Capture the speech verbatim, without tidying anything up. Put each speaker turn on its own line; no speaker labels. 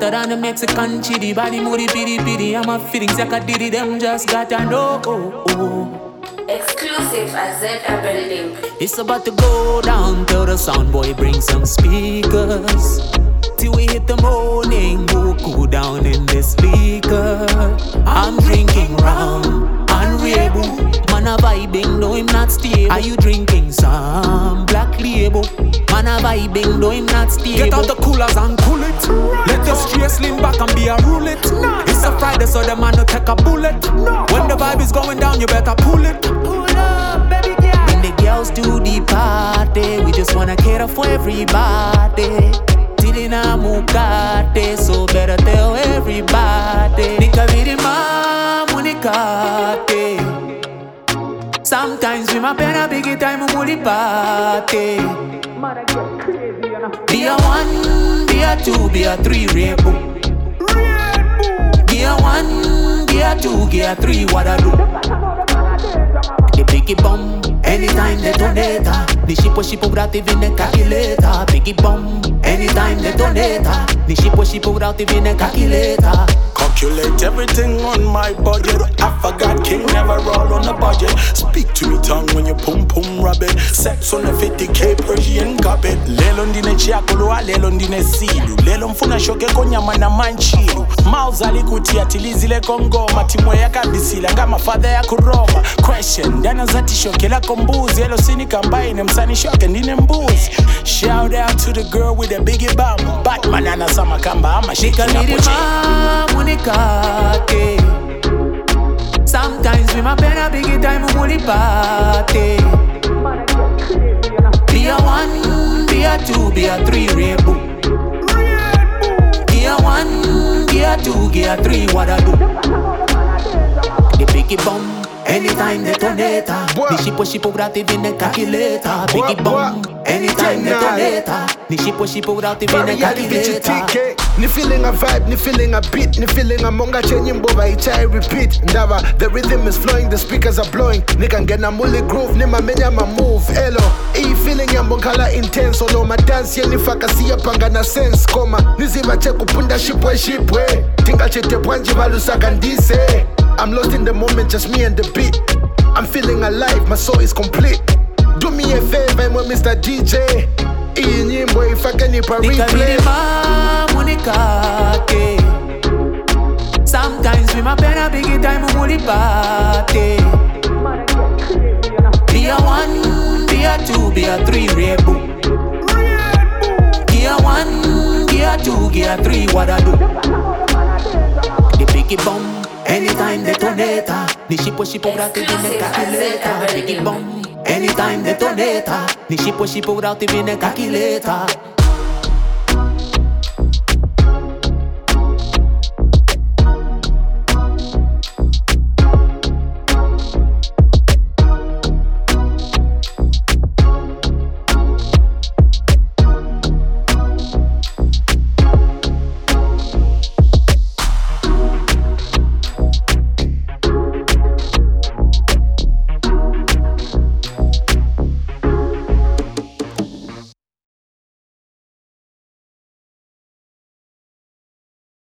hotter than the Mexican chili. Body moody pity pity. I'm a feelings like a diddy. Them just gotta know. Oh, oh.
Exclusive at Z Urban Link.
It's about to go down. Tell the sound boy bring some speakers. Till we hit the morning, we'll cool down in the speaker. I'm drinking rum and Rebel. Man a vibing, though him not stable. Are you drinking some Black Label? Man a vibing, though him not stable.
Get out the coolers and cool it. Let the stress lean back and be a rule it. It's a Friday, so the man no take a bullet. When the vibe is going down, you better pull it.
Pull up, baby girl. When the girls do the party, we just wanna cater for everybody. Till in a Mukate, so better tell everybody. Nika vidi ma munikate. Sometimes we my pen a biggie time we muli party. Be a one, be a two, be a three, Rebel. Be a one, be a two, be a three, what I do? The biggie bomb, anytime they donate. The ship was ship without even a calculator. Biggie bomb, anytime they donate. The ship was ship without even a calculator.
Calculate everything on my budget. I forgot king never roll on a budget. Speak to me tongue when you pum pum rub it. Sex on the fifty K Persian carpet. Lelo ndine chiakulu a lelo ndine silu. Lelo mfuna shoke konyama na manchilu. Mouths alikutia tilizile kongoma. Timwe ya kabisila ngama father ya kuroma. Question, dana zati shoke la kombuzi. Elo sini kambaine msani shoke ndine mbuzi. Shout out to the girl with the biggie bum. Batman ana sama kamba ama shiki na poche.
Munikate. Sometimes we my pen a biggie time we muli party. Be a one, be a two, be a three, Rebel. Be a one, be a two, be a three, what I do? The biggie bomb, anytime they donate. The ship was ship without even a calculator. Biggie bomb, anytime they donate. The ship was ship without even a calculator.
Ni feeling a vibe, ni feeling a beat, ni feeling a monga changing boba each I repeat. Ndava, the rhythm is flowing, the speakers are blowing. Ni can get na muli groove, ni mamenya ma move. Hello, e feeling ya mbongala intense. Olo ma dance ye ni fakasi ya panga na sense. Koma, niziva cheku punda shipwe shipwe. Tinga chete pwanji valusa kandise. I'm lost in the moment, just me and the beat. I'm feeling alive, my soul is complete. Do me a favor, I'm Mister D J. Iyi nyimbo ifake nipa replay.
Munikate. Sometimes we my pen a biggie time we muli party. Be a one, be a two, be a three, Rebel. Be a one, be a two, be a three, what I do? The biggie bomb, anytime they donate. The ship was ship without even a calculator. Biggie bomb, anytime they donate. The ship was ship without even a calculator.